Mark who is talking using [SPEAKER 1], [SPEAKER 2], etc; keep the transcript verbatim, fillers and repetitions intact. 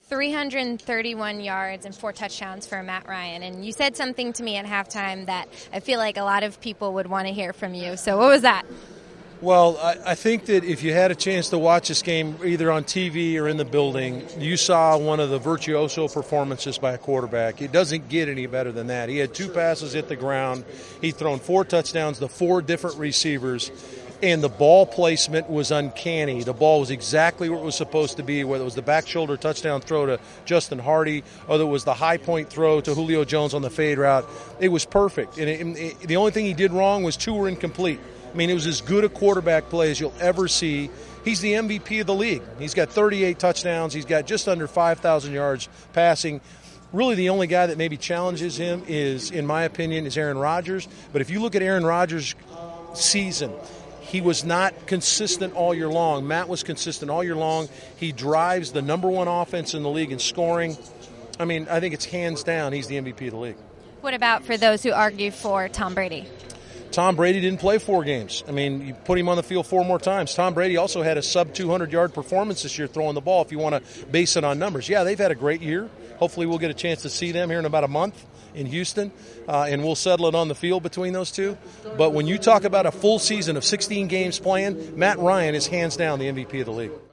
[SPEAKER 1] three hundred thirty-one yards and four touchdowns for Matt Ryan. And you said something to me at halftime that I feel like a lot of people would want to hear from you. So what was that?
[SPEAKER 2] Well, I, I think that if you had a chance to watch this game either on T V or in the building, you saw one of the virtuoso performances by a quarterback. It doesn't get any better than that. He had two passes hit the ground. He'd thrown four touchdowns to four different receivers, and the ball placement was uncanny. The ball was exactly where it was supposed to be, whether it was the back shoulder touchdown throw to Justin Hardy or it was the high point throw to Julio Jones on the fade route. It was perfect. And it, it, the only thing he did wrong was two were incomplete. I mean, it was as good a quarterback play as you'll ever see. He's the M V P of the league. He's got thirty-eight touchdowns. He's got just under five thousand yards passing. Really, the only guy that maybe challenges him is, in my opinion, is Aaron Rodgers. But if you look at Aaron Rodgers' season, he was not consistent all year long. Matt was consistent all year long. He drives the number one offense in the league in scoring. I mean, I think it's hands down he's the M V P of the league.
[SPEAKER 1] What about for those who argue for Tom Brady?
[SPEAKER 2] Tom Brady didn't play four games. I mean, you put him on the field four more times. Tom Brady also had a sub two hundred yard performance this year throwing the ball, if you want to base it on numbers. Yeah, they've had a great year. Hopefully we'll get a chance to see them here in about a month in Houston, uh, and we'll settle it on the field between those two. But when you talk about a full season of sixteen games playing, Matt Ryan is hands down the M V P of the league.